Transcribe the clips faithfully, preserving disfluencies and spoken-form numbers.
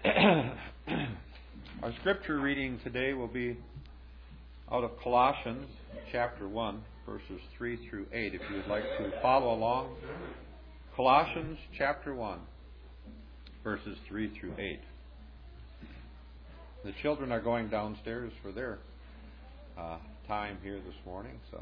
Our scripture reading today will be out of Colossians chapter one, verses three through eight. If you would like to follow along, Colossians chapter one, verses three through eight. The children are going downstairs for their uh, time here this morning. So,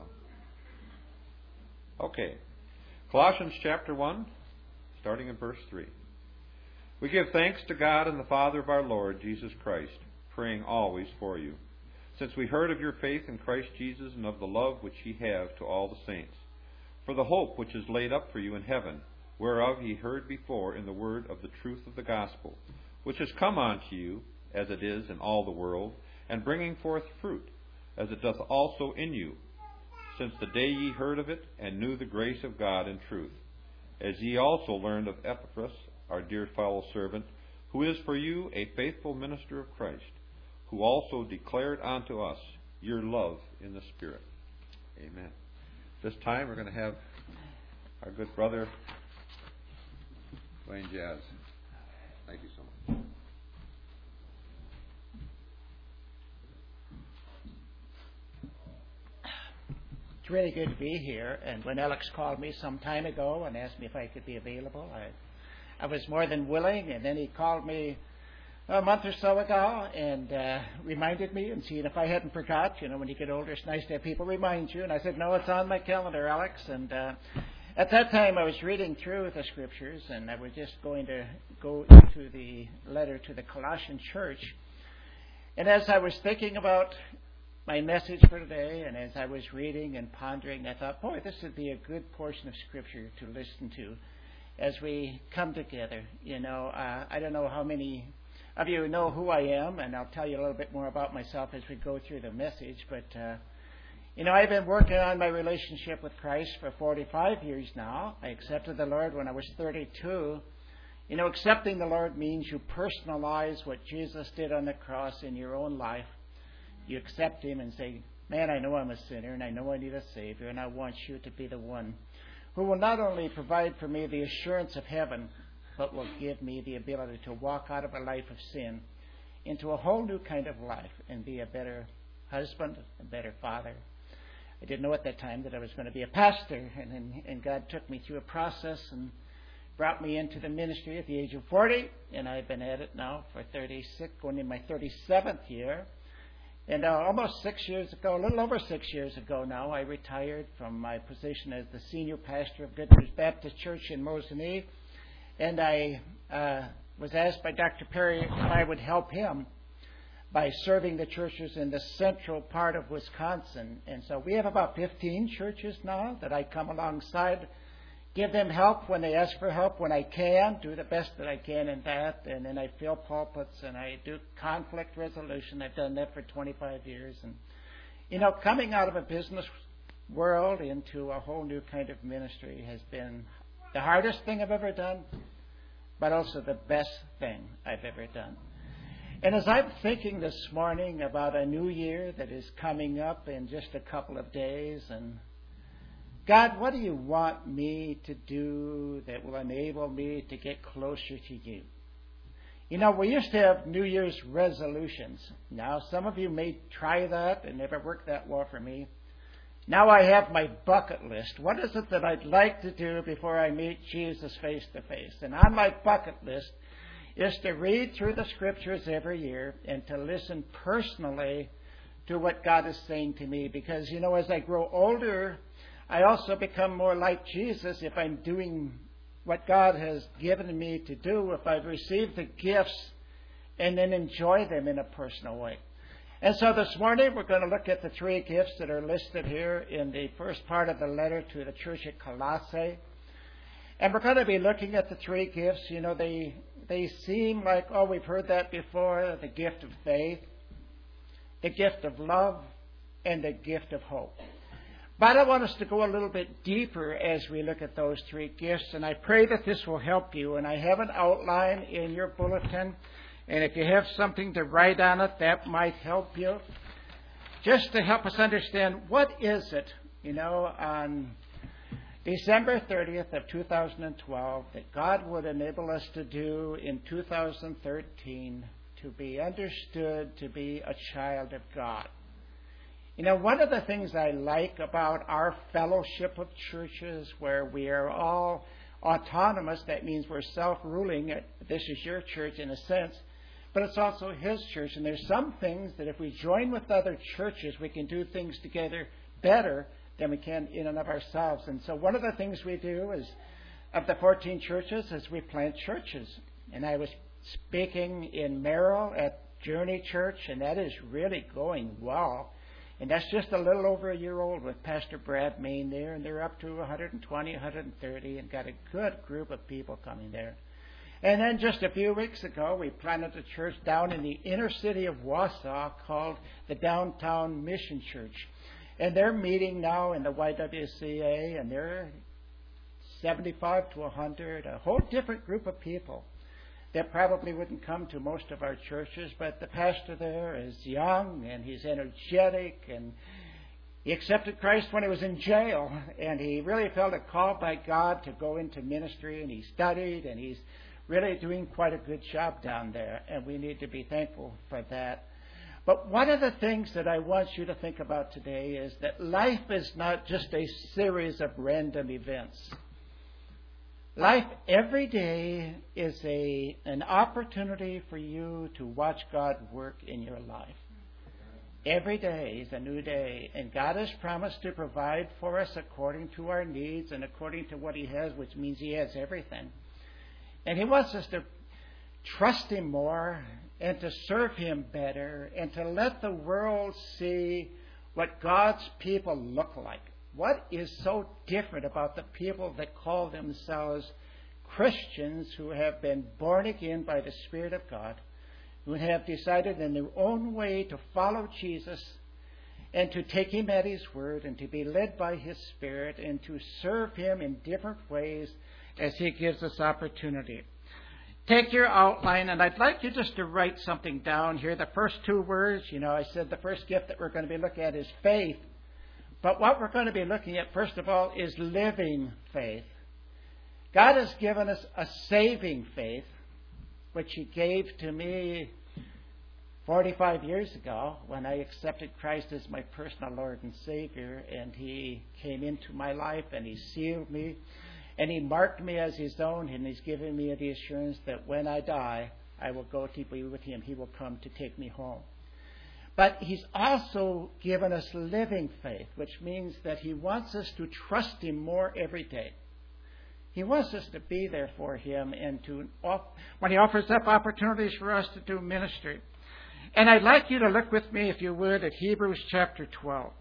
okay, Colossians chapter one, starting in verse three. We give thanks to God and the Father of our Lord Jesus Christ, praying always for you, since we heard of your faith in Christ Jesus and of the love which ye have to all the saints, for the hope which is laid up for you in heaven, whereof ye heard before in the word of the truth of the gospel, which has come unto you, as it is in all the world, and bringing forth fruit, as it doth also in you, since the day ye heard of it, and knew the grace of God in truth, as ye also learned of Epaphras, our dear fellow servant, who is for you a faithful minister of Christ, who also declared unto us your love in the Spirit. Amen. This time we're going to have our good brother, Wayne Jazz. Thank you so much. It's really good to be here. And when Alex called me some time ago and asked me if I could be available, I I was more than willing, and then he called me a month or so ago and uh, reminded me and seeing if I hadn't forgot. You know, when you get older, it's nice to have people remind you. And I said, no, it's on my calendar, Alex. And uh, at that time, I was reading through the scriptures, and I was just going to go into the letter to the Colossian church. And as I was thinking about my message for today, and as I was reading and pondering, I thought, boy, this would be a good portion of scripture to listen to as we come together. You know, uh, I don't know how many of you know who I am, and I'll tell you a little bit more about myself as we go through the message. But, uh, you know, I've been working on my relationship with Christ for forty-five years now. I accepted the Lord when I was thirty-two. You know, accepting the Lord means you personalize what Jesus did on the cross in your own life. You accept Him and say, man, I know I'm a sinner, and I know I need a Savior, and I want you to be the one who will not only provide for me the assurance of heaven, but will give me the ability to walk out of a life of sin into a whole new kind of life and be a better husband, a better father. I didn't know at that time that I was going to be a pastor, and, and, and God took me through a process and brought me into the ministry at the age of forty, and I've been at it now for thirty-six, going in my thirty-seventh year. And uh, almost six years ago, a little over six years ago now, I retired from my position as the senior pastor of Good News Baptist Church in Mosinee. And I uh, was asked by Doctor Perry if I would help him by serving the churches in the central part of Wisconsin. And so we have about fifteen churches now that I come alongside, give them help when they ask for help, when I can, do the best that I can in that. And then I fill pulpits and I do conflict resolution. I've done that for twenty-five years. And, you know, coming out of a business world into a whole new kind of ministry has been the hardest thing I've ever done, but also the best thing I've ever done. And as I'm thinking this morning about a new year that is coming up in just a couple of days, and God, what do you want me to do that will enable me to get closer to you? You know, we used to have New Year's resolutions. Now, some of you may try that and never worked that well for me. Now I have my bucket list. What is it that I'd like to do before I meet Jesus face to face? And on my bucket list is to read through the scriptures every year and to listen personally to what God is saying to me. Because, you know, as I grow older, I also become more like Jesus if I'm doing what God has given me to do, if I've received the gifts and then enjoy them in a personal way. And so this morning we're going to look at the three gifts that are listed here in the first part of the letter to the church at Colossae. And we're going to be looking at the three gifts. You know, they they seem like, oh, we've heard that before, the gift of faith, the gift of love, and the gift of hope. But I want us to go a little bit deeper as we look at those three gifts, and I pray that this will help you. And I have an outline in your bulletin, and if you have something to write on it, that might help you. Just to help us understand, what is it, you know, on December thirtieth of two thousand twelve, that God would enable us to do in two thousand thirteen, to be understood to be a child of God. You know, one of the things I like about our fellowship of churches where we are all autonomous, that means we're self-ruling. This is your church in a sense, but it's also His church. And there's some things that if we join with other churches, we can do things together better than we can in and of ourselves. And so one of the things we do is, of the fourteen churches, is we plant churches. And I was speaking in Merrill at Journey Church, and that is really going well. And that's just a little over a year old with Pastor Brad Main there, and they're up to one hundred twenty, one hundred thirty, and got a good group of people coming there. And then just a few weeks ago, we planted a church down in the inner city of Wausau called the Downtown Mission Church. And they're meeting now in the Y W C A, and they're seventy-five to one hundred, a whole different group of people that probably wouldn't come to most of our churches. But the pastor there is young, and he's energetic, and he accepted Christ when he was in jail, and he really felt a call by God to go into ministry, and he studied, and he's really doing quite a good job down there, and we need to be thankful for that. But one of the things that I want you to think about today is that life is not just a series of random events. Life every day is a an opportunity for you to watch God work in your life. Every day is a new day, and God has promised to provide for us according to our needs and according to what He has, which means He has everything. And He wants us to trust Him more and to serve Him better and to let the world see what God's people look like. What is so different about the people that call themselves Christians, who have been born again by the Spirit of God, who have decided in their own way to follow Jesus and to take Him at His word and to be led by His Spirit and to serve Him in different ways as He gives us opportunity. Take your outline, and I'd like you just to write something down here. The first two words, you know, I said the first gift that we're going to be looking at is faith. But what we're going to be looking at, first of all, is living faith. God has given us a saving faith, which He gave to me forty-five years ago when I accepted Christ as my personal Lord and Savior, and He came into my life and He sealed me, and He marked me as His own, and He's given me the assurance that when I die, I will go to be with Him. He will come to take me home. But He's also given us living faith, which means that He wants us to trust Him more every day. He wants us to be there for Him, and to when He offers up opportunities for us to do ministry. And I'd like you to look with me, if you would, at Hebrews chapter twelve.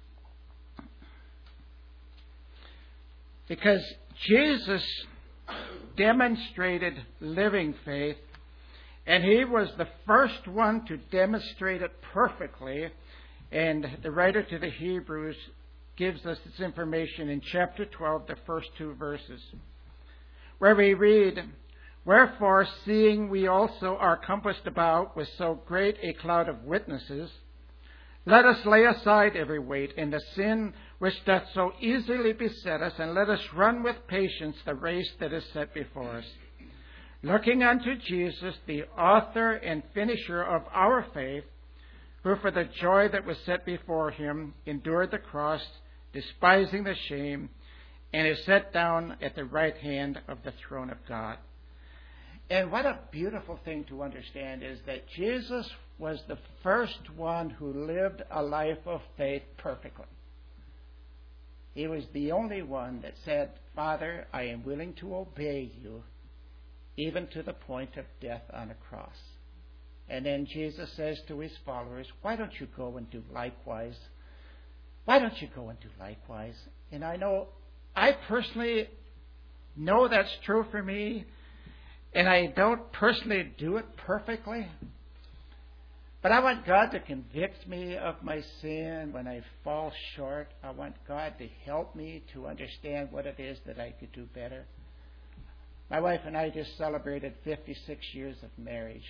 Because Jesus demonstrated living faith, and He was the first one to demonstrate it perfectly. And the writer to the Hebrews gives us this information in chapter twelve, the first two verses, where we read, "Wherefore, seeing we also are compassed about with so great a cloud of witnesses, let us lay aside every weight and the sin which doth so easily beset us, and let us run with patience the race that is set before us, looking unto Jesus, the author and finisher of our faith, who for the joy that was set before Him endured the cross, despising the shame, and is set down at the right hand of the throne of God." And what a beautiful thing to understand is that Jesus was the first one who lived a life of faith perfectly. He was the only one that said, "Father, I am willing to obey you, even to the point of death on a cross." And then Jesus says to His followers, "Why don't you go and do likewise? Why don't you go and do likewise?" And I know, I personally know that's true for me, and I don't personally do it perfectly. But I want God to convict me of my sin when I fall short. I want God to help me to understand what it is that I could do better. My wife and I just celebrated fifty-six years of marriage.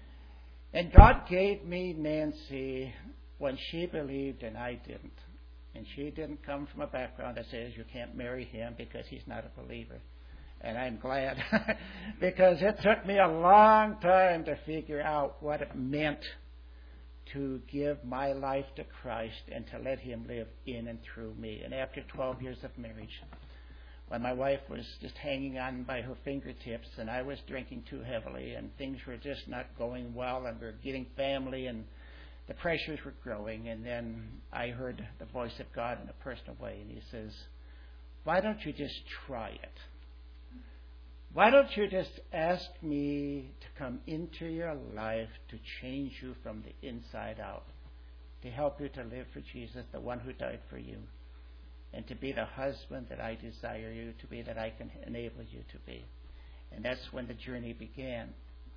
And God gave me Nancy when she believed and I didn't. And she didn't come from a background that says you can't marry him because he's not a believer. And I'm glad because it took me a long time to figure out what it meant to give my life to Christ and to let him live in and through me. And after twelve years of marriage, when my wife was just hanging on by her fingertips and I was drinking too heavily and things were just not going well and we were getting family and the pressures were growing, and then I heard the voice of God in a personal way, and he says, why don't you just try it? Why don't you just ask me to come into your life to change you from the inside out, to help you to live for Jesus, the one who died for you, and to be the husband that I desire you to be, that I can enable you to be. And that's when the journey began.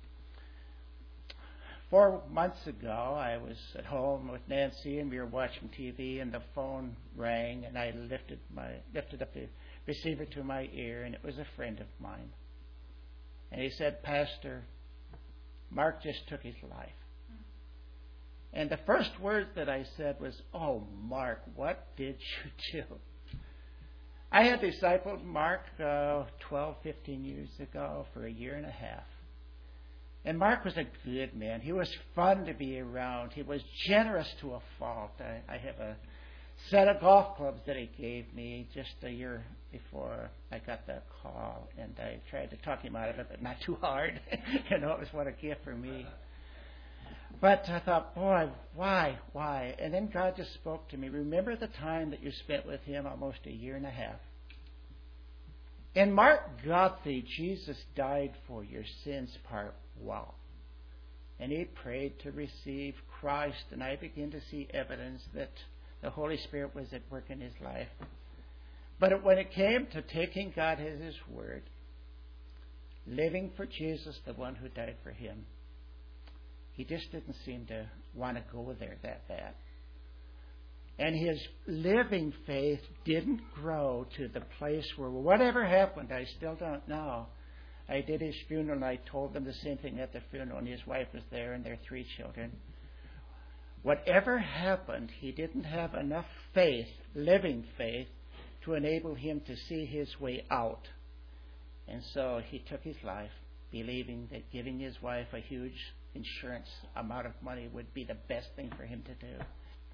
Four months ago, I was at home with Nancy, and we were watching T V, and the phone rang, and I lifted my lifted up the receiver to my ear, and it was a friend of mine. And he said, Pastor, Mark just took his life. And the first words that I said was, oh, Mark, what did you do? I had discipled Mark uh, twelve, fifteen years ago for a year and a half. And Mark was a good man. He was fun to be around. He was generous to a fault. I, I have a set of golf clubs that he gave me just a year before I got that call. And I tried to talk him out of it, but not too hard. You know, it was what a gift for me. But I thought, boy, why, why? And then God just spoke to me. Remember the time that you spent with him, almost a year and a half. In Mark got the Jesus died for your sins part well. And he prayed to receive Christ, and I began to see evidence that the Holy Spirit was at work in his life. But when it came to taking God as his word, living for Jesus, the one who died for him, he just didn't seem to want to go there that bad. And his living faith didn't grow to the place where whatever happened, I still don't know. I did his funeral, and I told them the same thing at the funeral, and his wife was there and their three children. Whatever happened, he didn't have enough faith, living faith, to enable him to see his way out. And so he took his life, believing that giving his wife a huge insurance amount of money would be the best thing for him to do.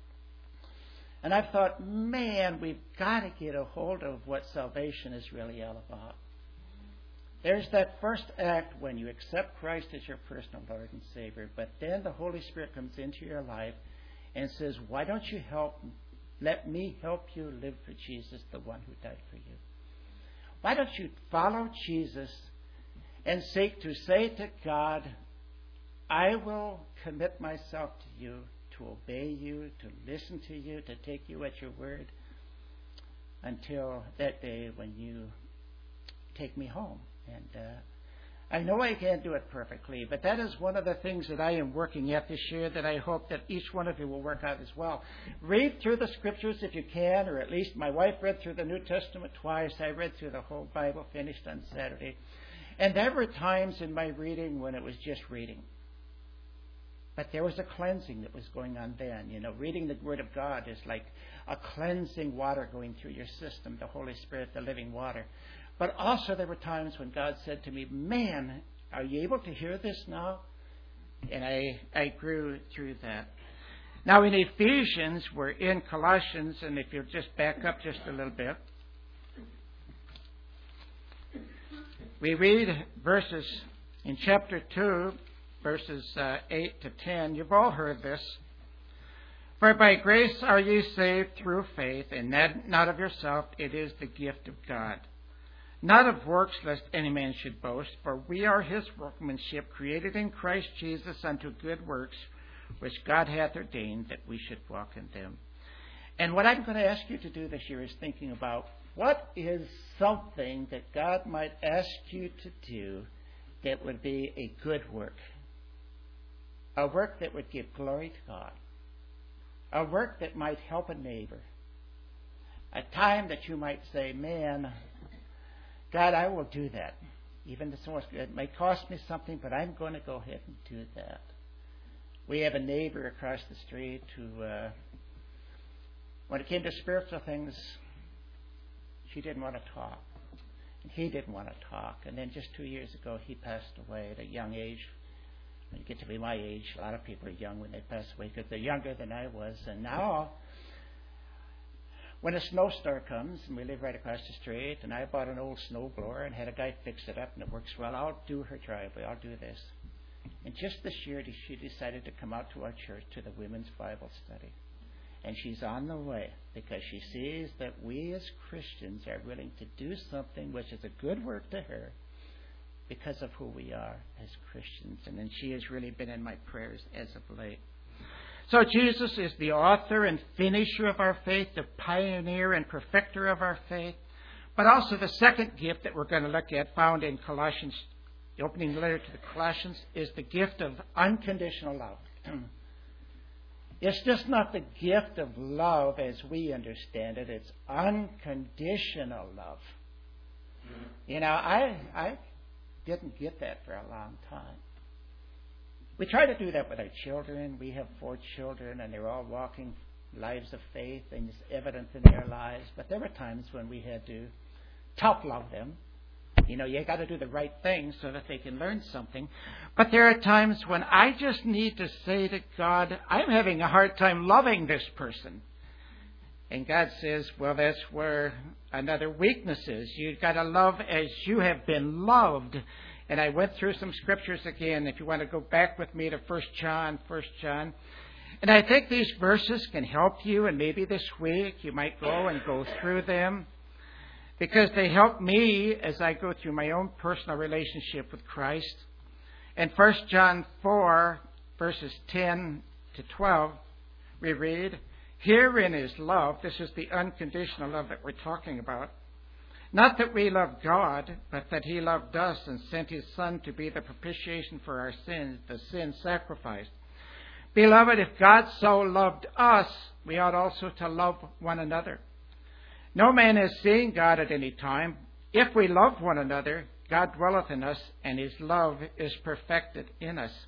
And I thought, man, we've got to get a hold of what salvation is really all about. There's that first act when you accept Christ as your personal Lord and Savior, but then the Holy Spirit comes into your life and says, why don't you help, let me help you live for Jesus, the one who died for you. Why don't you follow Jesus and seek to say to God, I will commit myself to you, to obey you, to listen to you, to take you at your word until that day when you take me home. And uh, I know I can't do it perfectly, but that is one of the things that I am working at this year that I hope that each one of you will work out as well. Read through the Scriptures if you can, or at least my wife read through the New Testament twice. I read through the whole Bible, finished on Saturday. And there were times in my reading when it was just reading. But there was a cleansing that was going on then. You know, reading the Word of God is like a cleansing water going through your system, the Holy Spirit, the living water. But also there were times when God said to me, man, are you able to hear this now? And I, I grew through that. Now in Ephesians, we're in Colossians, and if you'll just back up just a little bit. We read verses in chapter two, verses uh, eight to ten. You've all heard this. For by grace are ye saved through faith, and that not of yourself, it is the gift of God. Not of works, lest any man should boast, for we are his workmanship, created in Christ Jesus unto good works, which God hath ordained that we should walk in them. And what I'm going to ask you to do this year is thinking about what is something that God might ask you to do that would be a good work. A work that would give glory to God. A work that might help a neighbor. A time that you might say, man, God, I will do that. Even if it may cost me something, but I'm going to go ahead and do that. We have a neighbor across the street who uh, when it came to spiritual things, she didn't want to talk. And he didn't want to talk. And then just two years ago, he passed away at a young age. When you get to be my age, a lot of people are young when they pass away because they're younger than I was. And now, when a snowstorm comes, and we live right across the street, and I bought an old snow blower and had a guy fix it up, and it works well, I'll do her driveway, I'll do this. And just this year, she decided to come out to our church to the women's Bible study. And she's on the way because she sees that we as Christians are willing to do something which is a good work to her because of who we are as Christians. And then she has really been in my prayers as of late. So Jesus is the author and finisher of our faith, the pioneer and perfecter of our faith. But also the second gift that we're going to look at, found in Colossians, the opening letter to the Colossians, is the gift of unconditional love. It's just not the gift of love as we understand it. It's unconditional love. You know, I I didn't get that for a long time. We try to do that with our children. We have four children, and they're all walking lives of faith, and it's evident in their lives. But there were times when we had to tough love them. You know, you got to do the right thing so that they can learn something. But there are times when I just need to say to God, I'm having a hard time loving this person. And God says, well, that's where another weakness is. You've got to love as you have been loved. And I went through some scriptures again. If you want to go back with me to First John, First John. And I think these verses can help you. And maybe this week you might go and go through them, because they help me as I go through my own personal relationship with Christ. In First John four, verses ten to twelve, we read, herein is love. This is the unconditional love that we're talking about. Not that we love God, but that He loved us and sent His Son to be the propitiation for our sins, the sin sacrifice. Beloved, if God so loved us, we ought also to love one another. No man has seen God at any time. If we love one another, God dwelleth in us, and His love is perfected in us.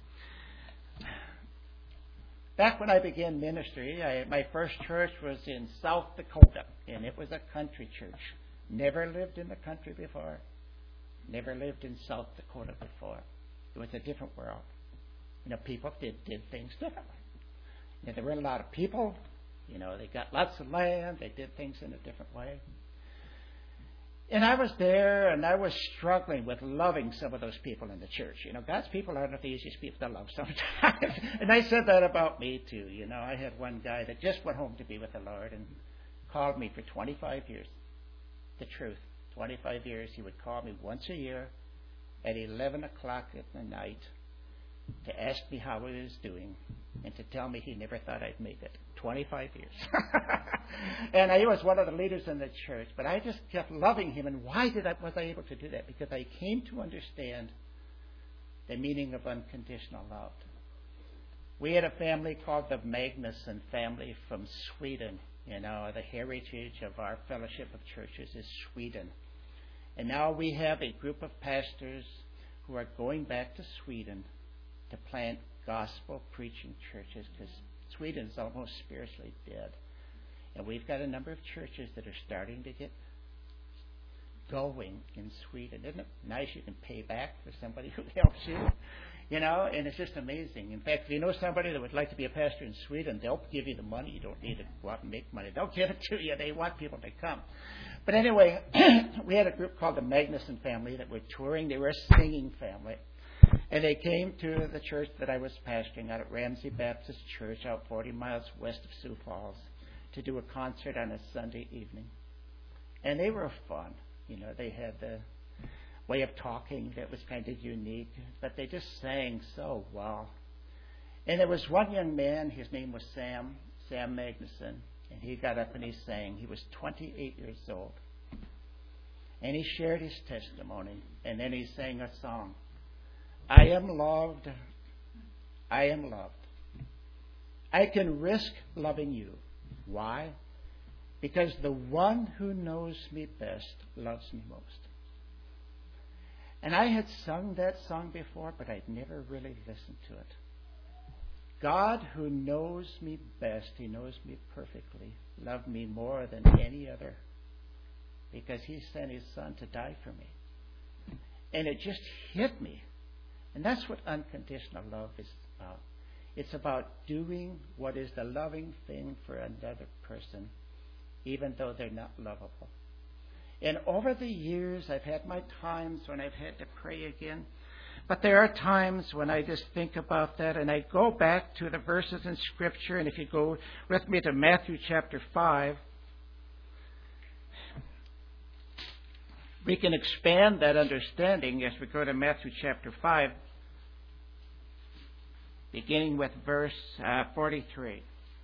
Back when I began ministry, I, my first church was in South Dakota, and it was a country church. Never lived in the country before. Never lived in South Dakota before. It was a different world. You know, people did, did things differently. You know, there were a lot of people. You know, they got lots of land. They did things in a different way. And I was there, and I was struggling with loving some of those people in the church. You know, God's people aren't the easiest people to love sometimes. And I said that about me, too. You know, I had one guy that just went home to be with the Lord and called me for twenty-five years. The truth. twenty-five years. He would call me once a year at eleven o'clock at the night to ask me how I was doing and to tell me he never thought I'd make it. twenty-five years. And I was one of the leaders in the church, but I just kept loving him. And why did I, was I able to do that? Because I came to understand the meaning of unconditional love. We had a family called the Magnuson family from Sweden. You know, the heritage of our fellowship of churches is Sweden. And now we have a group of pastors who are going back to Sweden to plant gospel preaching churches, because Sweden is almost spiritually dead. And we've got a number of churches that are starting to get going in Sweden. Isn't it nice you can pay back for somebody who helps you? You know, and it's just amazing. In fact, if you know somebody that would like to be a pastor in Sweden, they'll give you the money. You don't need to go out and make money. They'll give it to you. They want people to come. But anyway, we had a group called the Magnuson family that were touring. They were a singing family. And they came to the church that I was pastoring out at Ramsey Baptist Church out forty miles west of Sioux Falls to do a concert on a Sunday evening. And they were fun. You know, they had the way of talking that was kind of unique, but they just sang so well. And there was one young man, his name was Sam, Sam Magnuson, and he got up and he sang. He was twenty-eight years old. And he shared his testimony, and then he sang a song. I am loved. I am loved. I can risk loving you. Why? Because the one who knows me best loves me most. And I had sung that song before, but I'd never really listened to it. God, who knows me best, He knows me perfectly, loved me more than any other because He sent His Son to die for me. And it just hit me. And that's what unconditional love is about. It's about doing what is the loving thing for another person, even though they're not lovable. And over the years, I've had my times when I've had to pray again. But there are times when I just think about that, and I go back to the verses in Scripture. And if you go with me to Matthew chapter five, we can expand that understanding as we go to Matthew chapter five, beginning with verse uh, forty-three.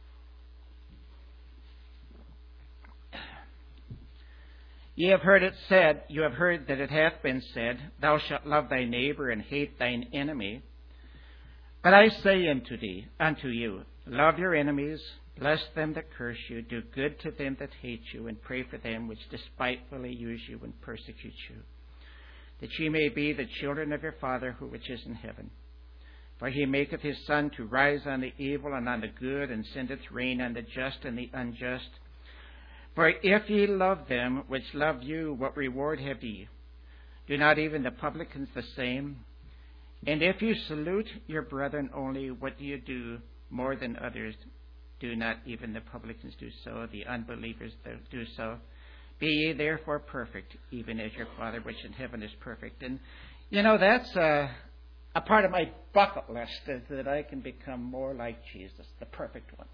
Ye have heard it said, you have heard that it hath been said, Thou shalt love thy neighbor and hate thine enemy. But I say unto thee, unto you, love your enemies, bless them that curse you, do good to them that hate you, and pray for them which despitefully use you and persecute you, that ye may be the children of your Father who which is in heaven. For He maketh His sun to rise on the evil and on the good, and sendeth rain on the just and the unjust. For if ye love them which love you, what reward have ye? Do not even the publicans the same? And if you salute your brethren only, what do you do more than others? Do not even the publicans do so, the unbelievers do so? Be ye therefore perfect, even as your Father which in heaven is perfect. And, you know, that's a, a part of my bucket list, is that I can become more like Jesus, the perfect one.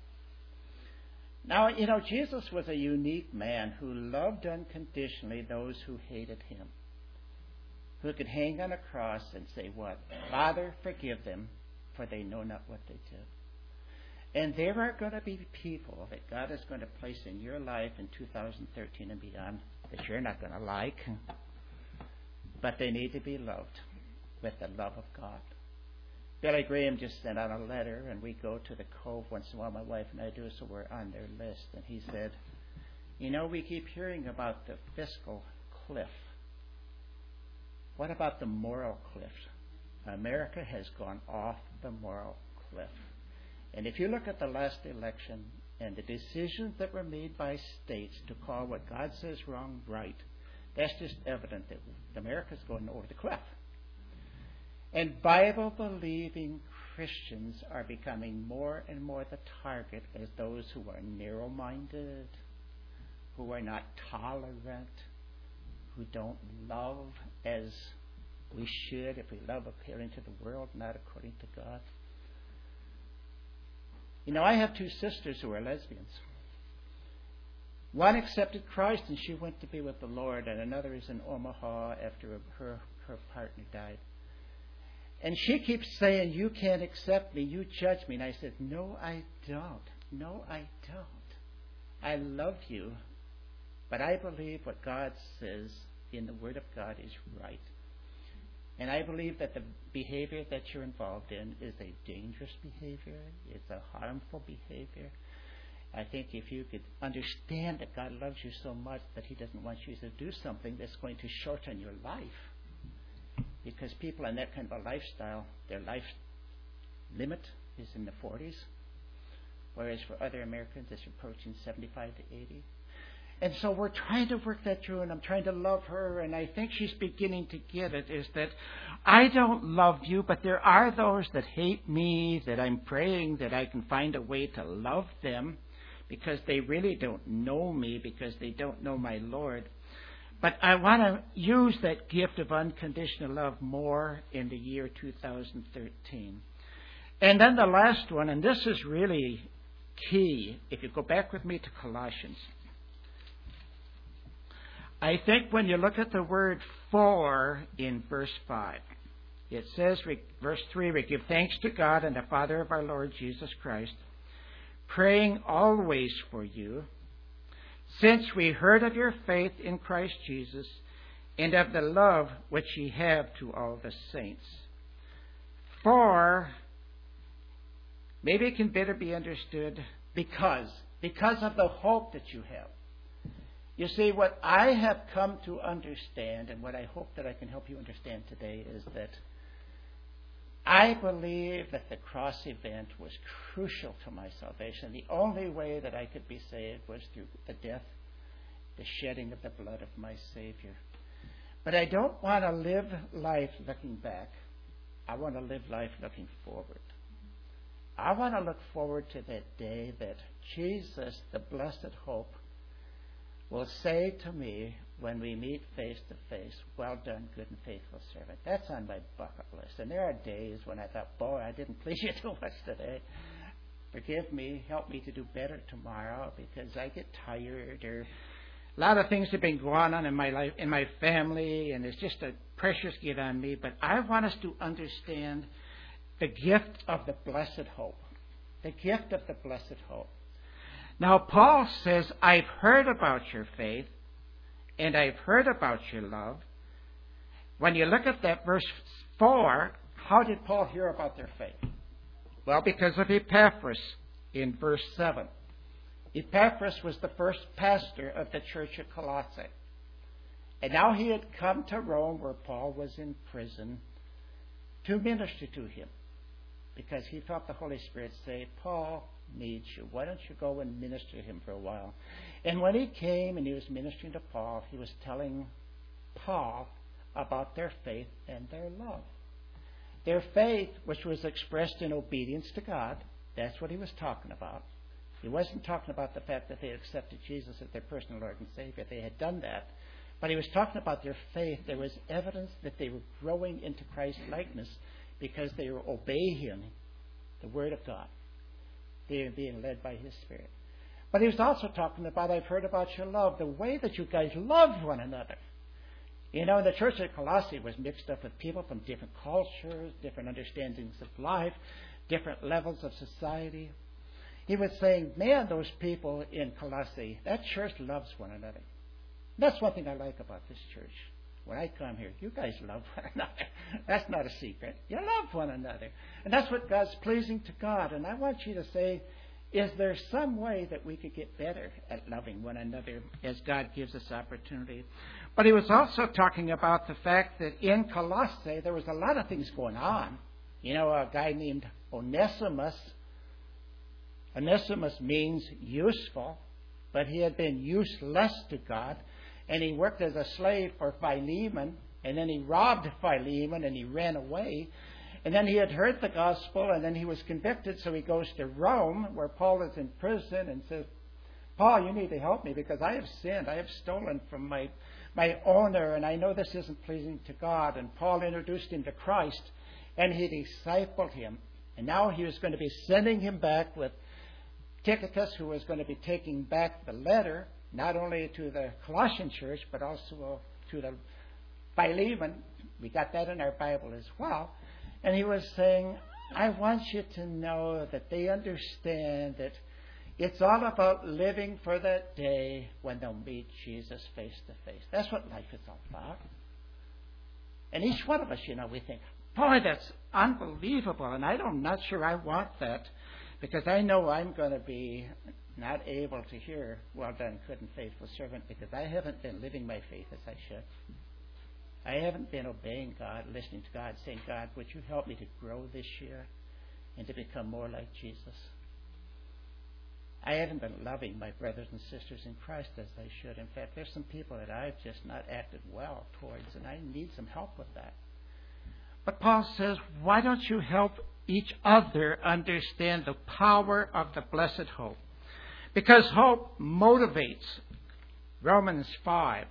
Now, you know, Jesus was a unique man who loved unconditionally those who hated Him, who could hang on a cross and say, what? Father, forgive them, for they know not what they do. And there are going to be people that God is going to place in your life in two thousand thirteen and beyond that you're not going to like, but they need to be loved with the love of God. Billy Graham just sent out a letter, and we go to the Cove once in a while, my wife and I do, so we're on their list. And he said, you know, we keep hearing about the fiscal cliff. What about the moral cliff? America has gone off the moral cliff. And if you look at the last election and the decisions that were made by states to call what God says wrong right, that's just evident that America's going over the cliff. And Bible-believing Christians are becoming more and more the target as those who are narrow-minded, who are not tolerant, who don't love as we should if we love according to the world, not according to God. You know, I have two sisters who are lesbians. One accepted Christ and she went to be with the Lord, and another is in Omaha after her, her partner died. And she keeps saying, you can't accept me, you judge me. And I said, no, I don't. No, I don't. I love you, but I believe what God says in the Word of God is right. And I believe that the behavior that you're involved in is a dangerous behavior. It's a harmful behavior. I think if you could understand that God loves you so much that He doesn't want you to do something that's going to shorten your life. Because people in that kind of a lifestyle, their life limit is in the forties. Whereas for other Americans, it's approaching seventy-five to eighty. And so we're trying to work that through, and I'm trying to love her, and I think she's beginning to get it, is that I don't love you, but there are those that hate me, that I'm praying that I can find a way to love them because they really don't know me, because they don't know my Lord. But I want to use that gift of unconditional love more in the year two thousand thirteen. And then the last one, and this is really key, if you go back with me to Colossians. I think when you look at the word for in verse five, it says, verse three, we give thanks to God and the Father of our Lord Jesus Christ, praying always for you, since we heard of your faith in Christ Jesus and of the love which ye have to all the saints. For, maybe it can better be understood, because, because of the hope that you have. You see, what I have come to understand, and what I hope that I can help you understand today, is that I believe that the cross event was crucial to my salvation. The only way that I could be saved was through the death, the shedding of the blood of my Savior. But I don't want to live life looking back. I want to live life looking forward. I want to look forward to that day that Jesus, the blessed hope, will say to me when we meet face to face, "Well done, good and faithful servant." That's on my bucket list. And there are days when I thought, boy, I didn't please you too much today. Forgive me, help me to do better tomorrow, because I get tired, or a lot of things have been going on in my life, in my family, and it's just a pressures get on me. But I want us to understand the gift of the blessed hope. The gift of the blessed hope. Now, Paul says, I've heard about your faith, and I've heard about your love. When you look at that verse four, how did Paul hear about their faith? Well, because of Epaphras in verse seven. Epaphras was the first pastor of the church at Colossae. And now he had come to Rome, where Paul was in prison, to minister to him, because he felt the Holy Spirit say, Paul needs you. Why don't you go and minister to him for a while? And when he came and he was ministering to Paul, he was telling Paul about their faith and their love. Their faith, which was expressed in obedience to God, that's what he was talking about. He wasn't talking about the fact that they had accepted Jesus as their personal Lord and Savior. They had done that. But he was talking about their faith. There was evidence that they were growing into Christ's likeness because they were obeying the Word of God. They were being led by His Spirit. But he was also talking about, I've heard about your love, the way that you guys love one another. You know, the church at Colossae was mixed up with people from different cultures, different understandings of life, different levels of society. He was saying, man, those people in Colossae, that church loves one another. That's one thing I like about this church. When I come here, you guys love one another. That's not a secret. You love one another. And that's what God's pleasing to God. And I want you to say, is there some way that we could get better at loving one another as God gives us opportunity? But he was also talking about the fact that in Colossae there was a lot of things going on. You know, a guy named Onesimus. Onesimus means useful, but he had been useless to God. And he worked as a slave for Philemon, and then he robbed Philemon and he ran away. And then he had heard the gospel, and then he was convicted, so he goes to Rome, where Paul is in prison, and says, Paul, you need to help me because I have sinned. I have stolen from my, my owner, and I know this isn't pleasing to God. And Paul introduced him to Christ, and he discipled him. And now he was going to be sending him back with Tychicus, who was going to be taking back the letter, not only to the Colossian church, but also to the Philemon. We got that in our Bible as well. And he was saying, I want you to know that they understand that it's all about living for that day when they'll meet Jesus face to face. That's what life is all about. And each one of us, you know, we think, boy, that's unbelievable. And I don't, I'm not sure I want that, because I know I'm going to be not able to hear, well done, good and faithful servant, because I haven't been living my faith as I should. I haven't been obeying God, listening to God, saying, God, would you help me to grow this year and to become more like Jesus? I haven't been loving my brothers and sisters in Christ as I should. In fact, there's some people that I've just not acted well towards, and I need some help with that. But Paul says, why don't you help each other understand the power of the blessed hope? Because hope motivates. Romans five.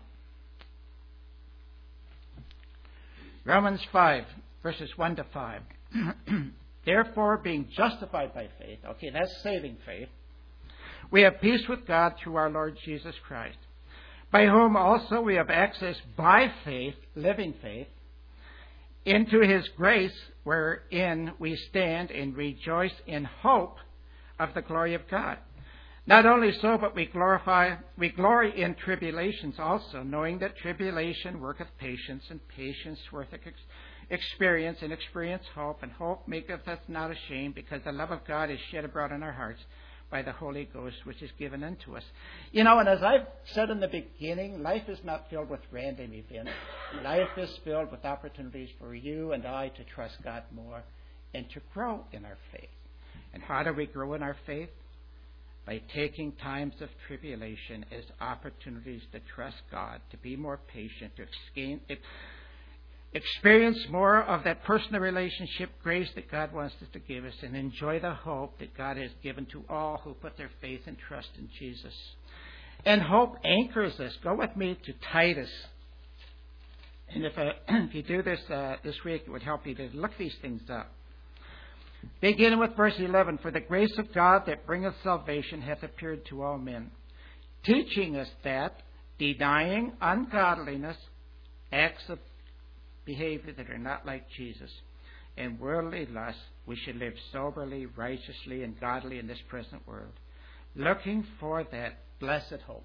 Romans five, verses one to five. Therefore, being justified by faith, okay, that's saving faith, we have peace with God through our Lord Jesus Christ, by whom also we have access by faith, living faith, into His grace, wherein we stand and rejoice in hope of the glory of God. Not only so, but we glorify, we glory in tribulations also, knowing that tribulation worketh patience, and patience worketh ex- experience, and experience hope, and hope maketh us not ashamed, because the love of God is shed abroad in our hearts by the Holy Ghost, which is given unto us. You know, and as I've said in the beginning, life is not filled with random events. Life is filled with opportunities for you and I to trust God more and to grow in our faith. And how do we grow in our faith? By taking times of tribulation as opportunities to trust God, to be more patient, to experience more of that personal relationship grace that God wants us to give us, and enjoy the hope that God has given to all who put their faith and trust in Jesus. And hope anchors us. Go with me to Titus. And if, uh, if you do this uh, this week, it would help you to look these things up. Beginning with verse eleven, for the grace of God that bringeth salvation hath appeared to all men, teaching us that, denying ungodliness, acts of behavior that are not like Jesus, and worldly lust, we should live soberly, righteously, and godly in this present world, looking for that blessed hope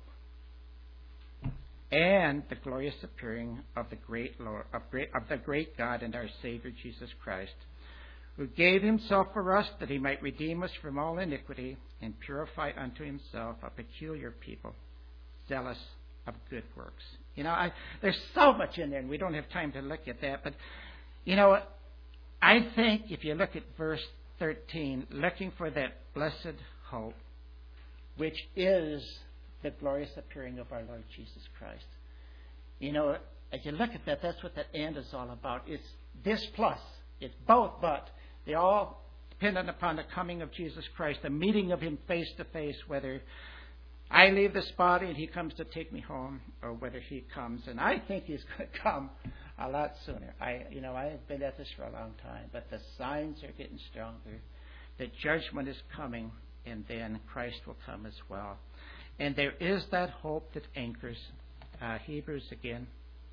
and the glorious appearing of the great Lord, of, great, of the great God and our Savior Jesus Christ, who gave himself for us that he might redeem us from all iniquity and purify unto himself a peculiar people, zealous of good works. You know, I, there's so much in there, and we don't have time to look at that. But, you know, I think if you look at verse thirteen, looking for that blessed hope, which is the glorious appearing of our Lord Jesus Christ. You know, as you look at that, that's what that and is all about. It's this plus. It's both, but they all dependent upon the coming of Jesus Christ, the meeting of him face to face, whether I leave this body and he comes to take me home, or whether he comes. And I think he's going to come a lot sooner. I, you know, I have been at this for a long time, but the signs are getting stronger. The judgment is coming, and then Christ will come as well. And there is that hope that anchors. Uh, Hebrews again.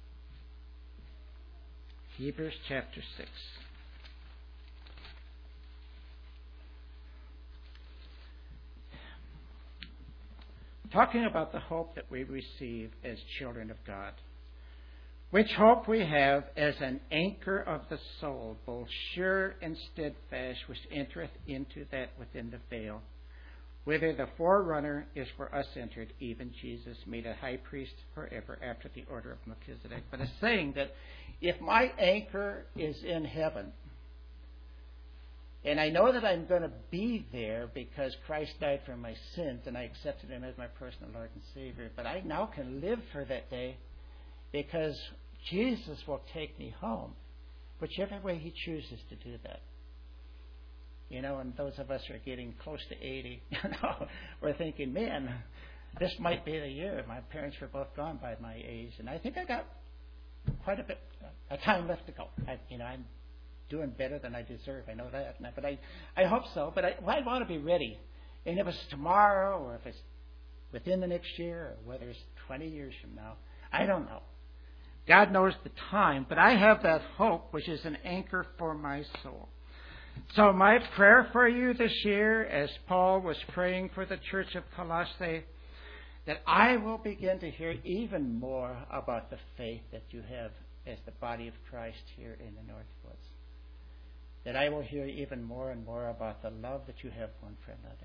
Hebrews chapter six. Talking about the hope that we receive as children of God, which hope we have as an anchor of the soul, both sure and steadfast, which entereth into that within the veil, whither the forerunner is for us entered, even Jesus, made a high priest forever after the order of Melchizedek. But it's saying that if my anchor is in heaven, and I know that I'm going to be there because Christ died for my sins and I accepted him as my personal Lord and Savior, but I now can live for that day because Jesus will take me home, whichever way he chooses to do that. You know, and those of us who are getting close to eighty, you know, we're thinking, man, this might be the year. My parents were both gone by my age, and I think I got quite a bit of time left to go. I, you know, I'm doing better than I deserve. I know that, but I, I hope so. But I, well, I want to be ready. And if it's tomorrow, or if it's within the next year, or whether it's twenty years from now, I don't know. God knows the time, but I have that hope, which is an anchor for my soul. So my prayer for you this year, as Paul was praying for the church of Colossae, that I will begin to hear even more about the faith that you have as the body of Christ here in the Northwoods. That I will hear even more and more about the love that you have one for another.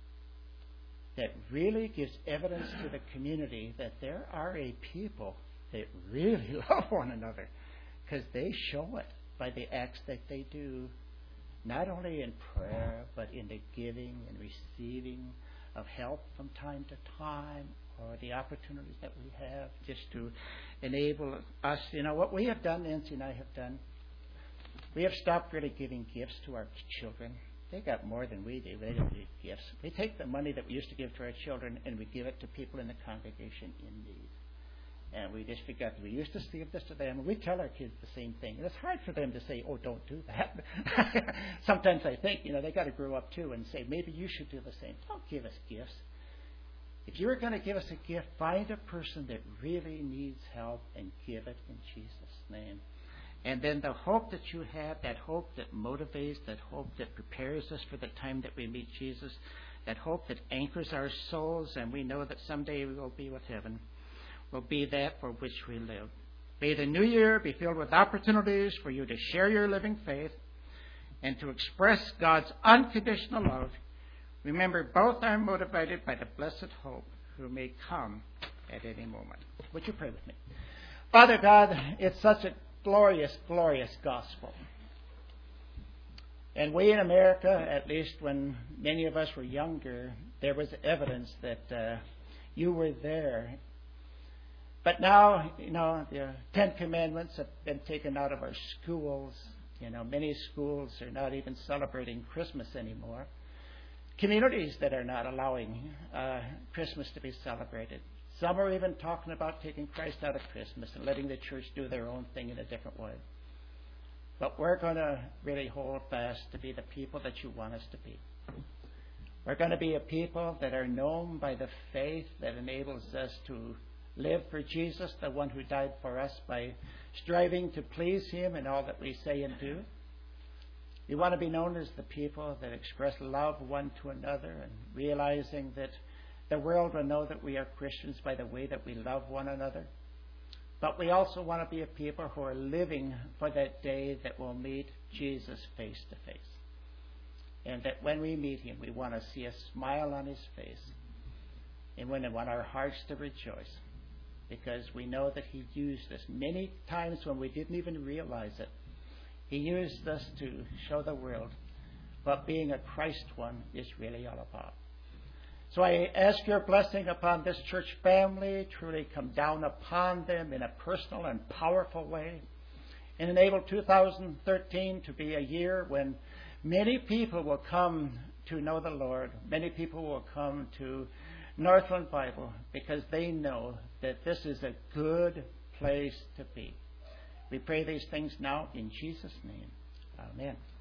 That really gives evidence to the community that there are a people that really love one another, because they show it by the acts that they do, not only in prayer, but in the giving and receiving of help from time to time, or the opportunities that we have just to enable us. You know, what we have done, Nancy and I have done, we have stopped really giving gifts to our children. They got more than we do. They don't need gifts. We take the money that we used to give to our children and we give it to people in the congregation in need. And we just forgot that we used to give this to them. And we tell our kids the same thing. And it's hard for them to say, oh, don't do that. Sometimes I think, you know, they got to grow up too and say, maybe you should do the same. Don't give us gifts. If you're going to give us a gift, find a person that really needs help and give it in Jesus' name. And then the hope that you have, that hope that motivates, that hope that prepares us for the time that we meet Jesus, that hope that anchors our souls, and we know that someday we will be with heaven, will be that for which we live. May the new year be filled with opportunities for you to share your living faith and to express God's unconditional love. Remember, both are motivated by the blessed hope who may come at any moment. Would you pray with me? Father God, it's such a glorious, glorious gospel. And we in America, at least when many of us were younger, there was evidence that uh, you were there. But now, you know, the Ten Commandments have been taken out of our schools. You know, many schools are not even celebrating Christmas anymore. Communities that are not allowing uh, Christmas to be celebrated. Some are even talking about taking Christ out of Christmas and letting the church do their own thing in a different way. But we're going to really hold fast to be the people that you want us to be. We're going to be a people that are known by the faith that enables us to live for Jesus, the one who died for us, by striving to please Him in all that we say and do. We want to be known as the people that express love one to another, and realizing that the world will know that we are Christians by the way that we love one another. But we also want to be a people who are living for that day that we'll meet Jesus face to face. And that when we meet Him, we want to see a smile on His face. And we want our hearts to rejoice. Because we know that He used us many times when we didn't even realize it. He used us to show the world what being a Christ one is really all about. So I ask your blessing upon this church family, truly come down upon them in a personal and powerful way, and enable two thousand thirteen to be a year when many people will come to know the Lord. Many people will come to Northland Bible because they know that this is a good place to be. We pray these things now in Jesus' name. Amen.